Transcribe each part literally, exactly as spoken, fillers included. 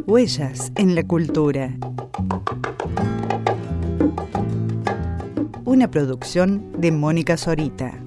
Huellas en la cultura. Una producción de Mónica Zorita.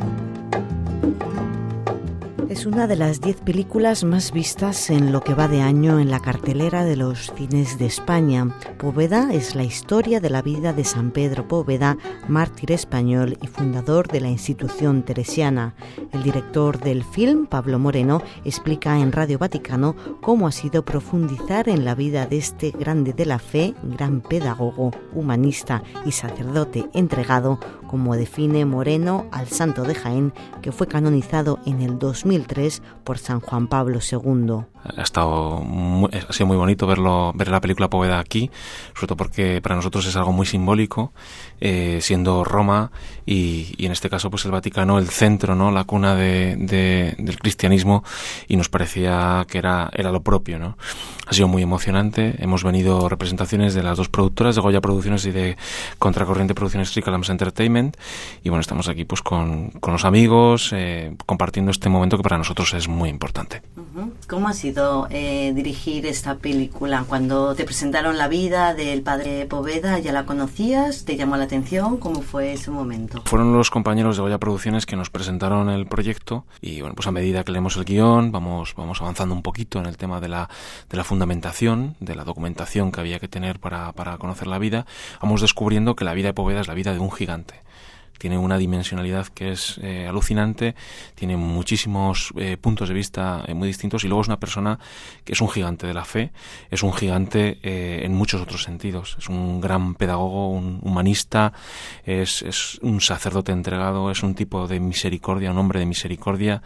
Es una de las diez películas más vistas en lo que va de año en la cartelera de los cines de España. Poveda es la historia de la vida de San Pedro Poveda, mártir español y fundador de la institución teresiana. El director del film, Pablo Moreno, explica en Radio Vaticano cómo ha sido profundizar en la vida de este grande de la fe, gran pedagogo, humanista y sacerdote entregado, como define Moreno al santo de Jaén, que fue canonizado en el dos mil tres por San Juan Pablo segundo. Ha estado muy, ha sido muy bonito verlo, ver la película Poveda aquí, sobre todo porque para nosotros es algo muy simbólico, eh, siendo Roma y, y en este caso pues el Vaticano el centro, ¿no? La cuna de, de, del cristianismo, y nos parecía que era, era lo propio, ¿no? Ha sido muy emocionante. Hemos venido representaciones de las dos productoras, de Goya Producciones y de Contracorriente Producciones Tricalams Entertainment, y bueno, estamos aquí pues con, con los amigos, eh, compartiendo este momento que para nosotros es muy importante. ¿Cómo ha sido eh, dirigir esta película? Cuando te presentaron la vida del padre Poveda, ¿ya la conocías? ¿Te llamó la atención? ¿Cómo fue ese momento? Fueron los compañeros de Goya Producciones que nos presentaron el proyecto, y bueno, pues a medida que leemos el guión vamos, vamos avanzando un poquito en el tema de la, de la fundamentación, de la documentación que había que tener para, para conocer la vida. Vamos descubriendo que la vida de Poveda es la vida de un gigante. Tiene una dimensionalidad que es eh, alucinante, tiene muchísimos eh, puntos de vista eh, muy distintos, y luego es una persona que es un gigante de la fe, es un gigante eh, en muchos otros sentidos. Es un gran pedagogo, un humanista, es, es un sacerdote entregado, es un tipo de misericordia, un hombre de misericordia,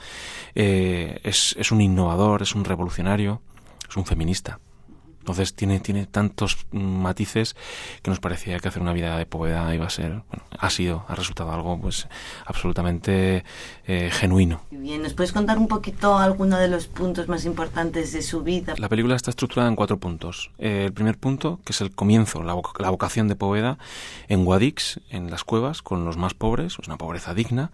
eh, es, es un innovador, es un revolucionario, es un feminista. Entonces tiene, tiene tantos matices que nos parecía que hacer una vida de Poveda iba a ser, bueno, ha sido, ha resultado algo pues absolutamente eh, genuino. Bien, ¿nos puedes contar un poquito alguno de los puntos más importantes de su vida? La película está estructurada en cuatro puntos. Eh, el primer punto, que es el comienzo, la, voc- la vocación de Poveda en Guadix, en las cuevas, con los más pobres, es una pobreza digna.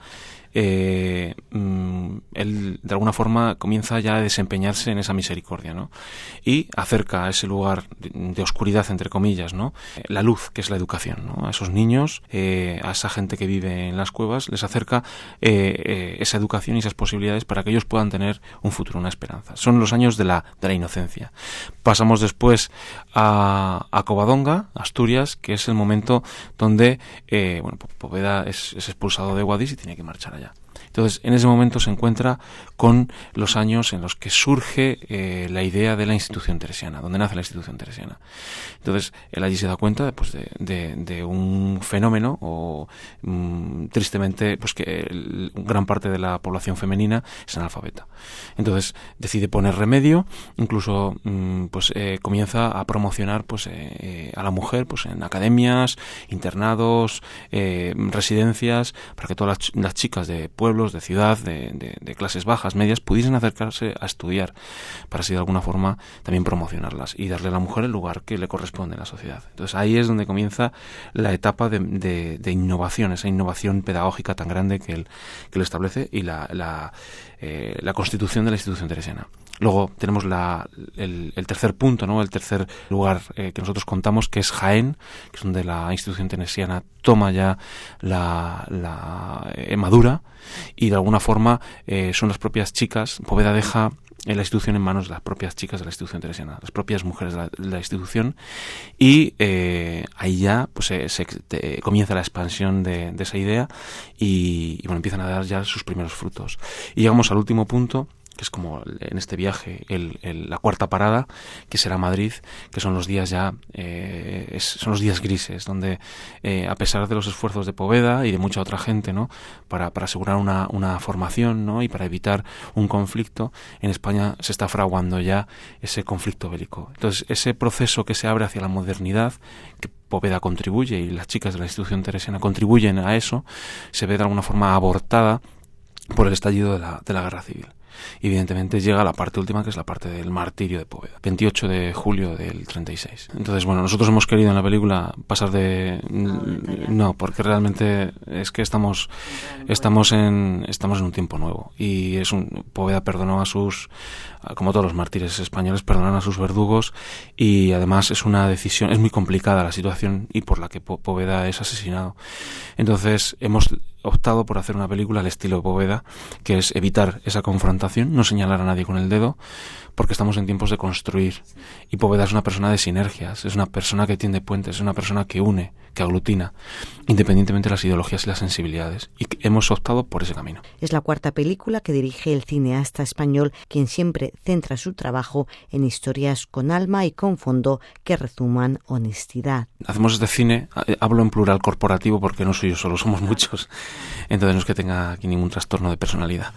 Eh, mm, él de alguna forma comienza ya a desempeñarse en esa misericordia, ¿no? Y acerca a ese lugar de, de oscuridad, entre comillas, ¿no? La luz, que es la educación, ¿no? A esos niños, eh, a esa gente que vive en las cuevas, les acerca eh, eh, esa educación y esas posibilidades para que ellos puedan tener un futuro, una esperanza. Son los años de la, de la inocencia. Pasamos después a, a Covadonga, Asturias, que es el momento donde eh, bueno, Poveda es, es expulsado de Guadix y tiene que marchar allá. Entonces, en ese momento se encuentra con los años en los que surge eh, la idea de la institución teresiana, donde nace la institución teresiana. Entonces, él allí se da cuenta pues, de, de, de un fenómeno, o mmm, tristemente, pues que el, gran parte de la población femenina es analfabeta. Entonces, decide poner remedio, incluso mmm, pues eh, comienza a promocionar pues eh, eh, a la mujer pues en academias, internados, eh, residencias, para que todas las, las chicas de pueblos, de ciudad, de, de, de clases bajas, medias, pudiesen acercarse a estudiar, para así de alguna forma también promocionarlas y darle a la mujer el lugar que le corresponde en la sociedad. Entonces ahí es donde comienza la etapa de, de, de innovación, esa innovación pedagógica tan grande que él, que él establece, y la, la, eh, la constitución de la institución teresiana. Luego tenemos la, el, el tercer punto, ¿no? El tercer lugar eh, que nosotros contamos, que es Jaén, que es donde la institución teresiana toma ya la, la eh, madura, y de alguna forma eh, son las propias chicas. Poveda deja la institución en manos de las propias chicas de la institución teresiana, las propias mujeres de la, de la institución, y eh, ahí ya pues se, se te, comienza la expansión de, de esa idea, y, y bueno, empiezan a dar ya sus primeros frutos. Y llegamos al último punto, que es como en este viaje el, el, la cuarta parada, que será Madrid, que son los días ya eh, es, son los días grises, donde eh, a pesar de los esfuerzos de Poveda y de mucha otra gente, ¿no? para, para asegurar una, una formación, ¿no? Y para evitar un conflicto, en España se está fraguando ya ese conflicto bélico. Entonces, ese proceso que se abre hacia la modernidad, que Poveda contribuye y las chicas de la institución teresiana contribuyen a eso, se ve de alguna forma abortada por el estallido de la, de la guerra civil. Y evidentemente llega la parte última, que es la parte del martirio de Poveda, veintiocho de julio del treinta y seis. Entonces, bueno, nosotros hemos querido en la película pasar de... No, porque realmente es que estamos estamos en estamos en un tiempo nuevo. Y es un Poveda perdonó a sus... como todos los mártires españoles, perdonan a sus verdugos, y además es una decisión, es muy complicada la situación y por la que Poveda es asesinado. Entonces hemos optado por hacer una película al estilo de Poveda, que es evitar esa confrontación, no señalar a nadie con el dedo, porque estamos en tiempos de construir. Y Poveda es una persona de sinergias, es una persona que tiende puentes, es una persona que une, que aglutina, independientemente de las ideologías y las sensibilidades. Y hemos optado por ese camino. Es la cuarta película que dirige el cineasta español, quien siempre centra su trabajo en historias con alma y con fondo que rezuman honestidad. Hacemos este cine, hablo en plural corporativo porque no soy yo solo, somos muchos. Entonces no es que tenga aquí ningún trastorno de personalidad.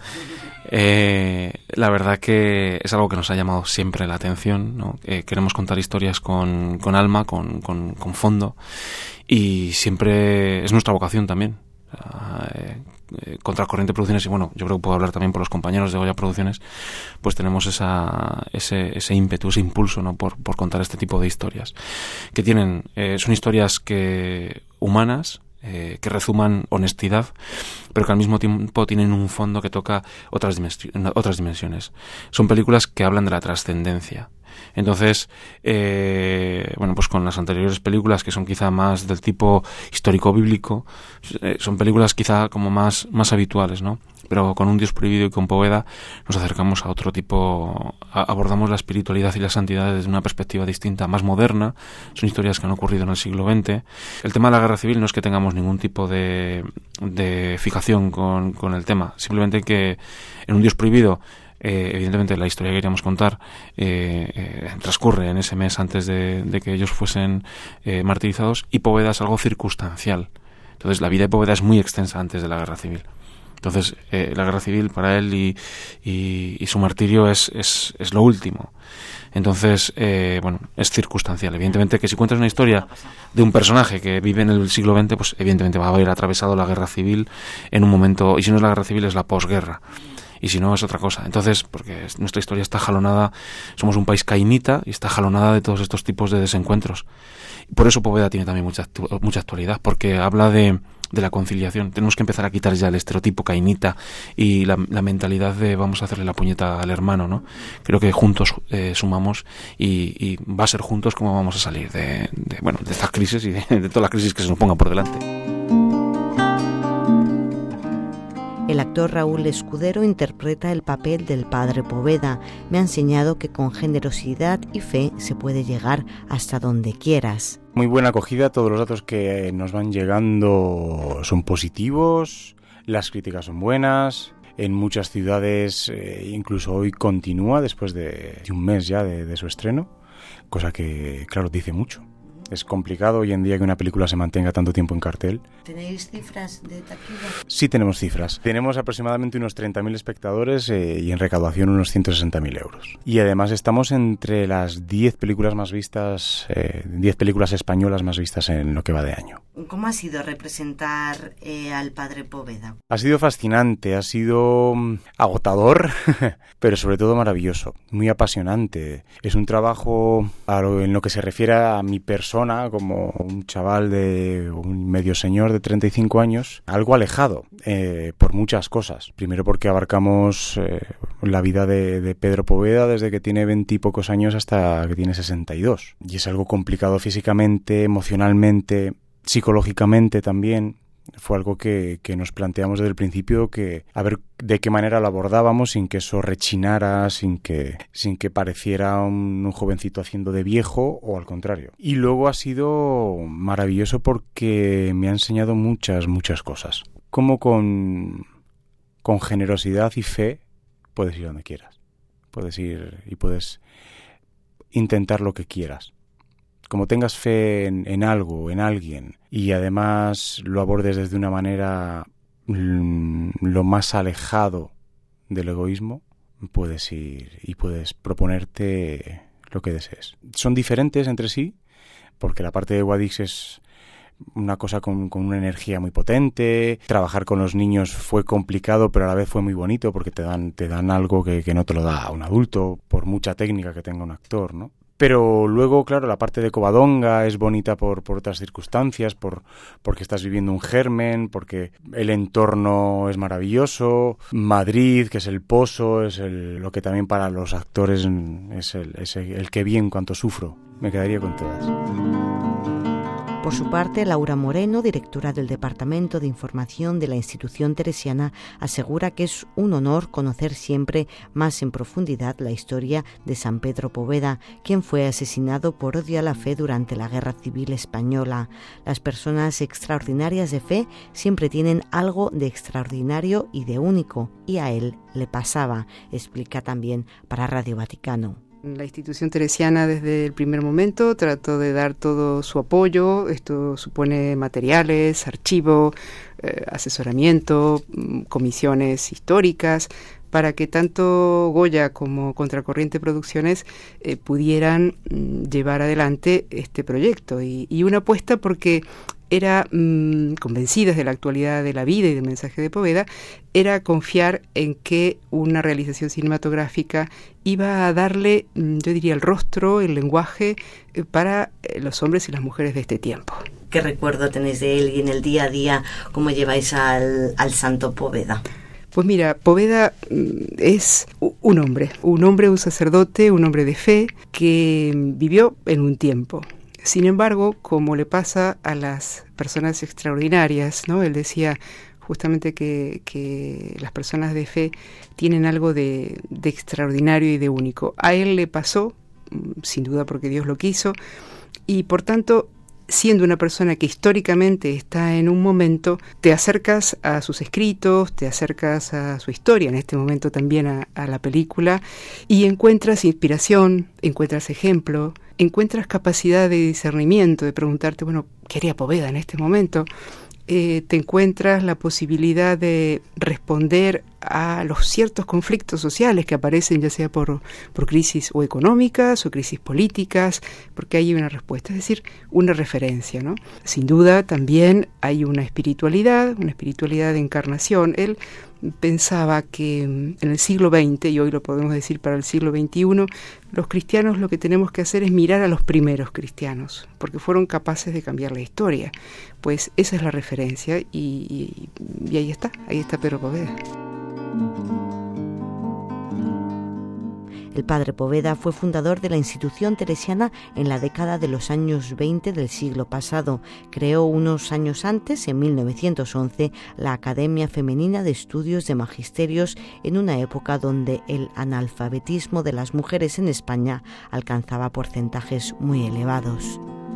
Eh, la verdad que es algo que nos ha llamado siempre la atención, ¿no? Eh, queremos contar historias con, con alma, con, con, con fondo, y siempre es nuestra vocación también. Eh, eh, Contracorriente Producciones, y bueno, yo creo que puedo hablar también por los compañeros de Goya Producciones, pues tenemos esa, ese, ese ímpetu, ese impulso, ¿no? por, por contar este tipo de historias que tienen, eh, son historias que humanas, Eh, que rezuman honestidad, pero que al mismo tiempo tienen un fondo que toca otras, dimensi- otras dimensiones. Son películas que hablan de la trascendencia. Entonces, eh, bueno, pues con las anteriores películas, que son quizá más del tipo histórico-bíblico, eh, son películas quizá como más, más habituales, ¿no? Pero con Un Dios prohibido y con Poveda nos acercamos a otro tipo, a, abordamos la espiritualidad y la santidad desde una perspectiva distinta, más moderna. Son historias que han ocurrido en el siglo veinte. El tema de la guerra civil no es que tengamos ningún tipo de, de fijación con, con el tema, simplemente que en Un Dios prohibido, Eh, evidentemente la historia que queríamos contar eh, eh, transcurre en ese mes antes de, de que ellos fuesen eh, martirizados, y Poveda es algo circunstancial. Entonces la vida de Poveda es muy extensa antes de la guerra civil. Entonces eh, la guerra civil para él y, y, y su martirio es, es, es lo último. Entonces, eh, bueno, es circunstancial. Evidentemente que si cuentas una historia de un personaje que vive en el siglo veinte, pues evidentemente va a haber atravesado la guerra civil en un momento, y si no es la guerra civil es la posguerra. Y si no es otra cosa. Entonces, porque nuestra historia está jalonada, somos un país cainita y está jalonada de todos estos tipos de desencuentros. Por eso Poveda tiene también mucha, mucha actualidad, porque habla de, de la conciliación. Tenemos que empezar a quitar ya el estereotipo cainita y la, la mentalidad de vamos a hacerle la puñeta al hermano, ¿no? Creo que juntos eh, sumamos y, y va a ser juntos como vamos a salir de, de, bueno, de estas crisis y de, de todas las crisis que se nos pongan por delante. El actor Raúl Escudero interpreta el papel del padre Poveda. Me ha enseñado que con generosidad y fe se puede llegar hasta donde quieras. Muy buena acogida, todos los datos que nos van llegando son positivos, las críticas son buenas. En muchas ciudades, eh, incluso hoy continúa después de, de un mes ya de, de su estreno, cosa que, claro, dice mucho. Es complicado hoy en día que una película se mantenga tanto tiempo en cartel. ¿Tenéis cifras de taquilla? Sí, tenemos cifras. Tenemos aproximadamente unos treinta mil espectadores eh, y en recaudación unos ciento sesenta mil euros. Y además estamos entre las diez películas más vistas, eh, diez películas españolas más vistas en lo que va de año. ¿Cómo ha sido representar eh, al padre Poveda? Ha sido fascinante, ha sido agotador, pero sobre todo maravilloso, muy apasionante. Es un trabajo a lo, en lo que se refiere a mi persona, como un chaval de un medio señor de treinta y cinco años, algo alejado eh, por muchas cosas. Primero porque abarcamos eh, la vida de, de Pedro Poveda desde que tiene veinte y pocos años hasta que tiene sesenta y dos. Y es algo complicado físicamente, emocionalmente, psicológicamente también. Fue algo que, que nos planteamos desde el principio, que a ver de qué manera lo abordábamos sin que eso rechinara, sin que, sin que pareciera un, un jovencito haciendo de viejo o al contrario. Y luego ha sido maravilloso porque me ha enseñado muchas, muchas cosas. Cómo con, con generosidad y fe puedes ir donde quieras. Puedes ir y puedes intentar lo que quieras. Como tengas fe en, en algo, en alguien, y además lo abordes desde una manera mm, lo más alejado del egoísmo, puedes ir y puedes proponerte lo que desees. Son diferentes entre sí, porque la parte de Guadix es una cosa con, con una energía muy potente. Trabajar con los niños fue complicado, pero a la vez fue muy bonito porque te dan, te dan algo que, que no te lo da un adulto, por mucha técnica que tenga un actor, ¿no? Pero luego, claro, la parte de Covadonga es bonita por, por otras circunstancias, por porque estás viviendo un germen, porque el entorno es maravilloso. Madrid, que es el pozo, es el, lo que también para los actores es el, es el, el que vi en cuanto sufro. Me quedaría con todas. Por su parte, Laura Moreno, directora del Departamento de Información de la Institución Teresiana, asegura que es un honor conocer siempre más en profundidad la historia de San Pedro Poveda, quien fue asesinado por odio a la fe durante la Guerra Civil Española. Las personas extraordinarias de fe siempre tienen algo de extraordinario y de único, y a él le pasaba, explica también para Radio Vaticano. La institución teresiana desde el primer momento trató de dar todo su apoyo. Esto supone materiales, archivo, eh, asesoramiento, comisiones históricas, para que tanto Goya como Contracorriente Producciones eh, pudieran mm, llevar adelante este proyecto. Y, y una apuesta porque era, mmm, convencidas de la actualidad de la vida y del mensaje de Poveda, era confiar en que una realización cinematográfica iba a darle, yo diría, el rostro, el lenguaje eh, para eh, los hombres y las mujeres de este tiempo. ¿Qué recuerdo tenéis de él y en el día a día cómo lleváis al, al santo Poveda? Pues mira, Poveda es un hombre, un hombre, un sacerdote, un hombre de fe que vivió en un tiempo. Sin embargo, como le pasa a las personas extraordinarias, ¿no? Él decía justamente que, que las personas de fe tienen algo de, de extraordinario y de único. A él le pasó, sin duda porque Dios lo quiso, y por tanto, siendo una persona que históricamente está en un momento, te acercas a sus escritos, te acercas a su historia, en este momento también a, a la película, y encuentras inspiración, encuentras ejemplo, encuentras capacidad de discernimiento, de preguntarte, bueno, ¿qué haría Poveda en este momento? Eh, te encuentras la posibilidad de responder a los ciertos conflictos sociales que aparecen, ya sea por, por crisis o económicas o crisis políticas, porque hay una respuesta, es decir, una referencia, ¿no? Sin duda también hay una espiritualidad, una espiritualidad de encarnación. Él pensaba que en el siglo veinte, y hoy lo podemos decir para el siglo veintiuno, los cristianos lo que tenemos que hacer es mirar a los primeros cristianos, porque fueron capaces de cambiar la historia. Pues esa es la referencia y, y, y ahí está, ahí está Pedro Poveda. El padre Poveda fue fundador de la institución teresiana en la década de los años veinte del siglo pasado. Creó unos años antes, en mil novecientos once, la Academia Femenina de Estudios de Magisterios, en una época donde el analfabetismo de las mujeres en España alcanzaba porcentajes muy elevados.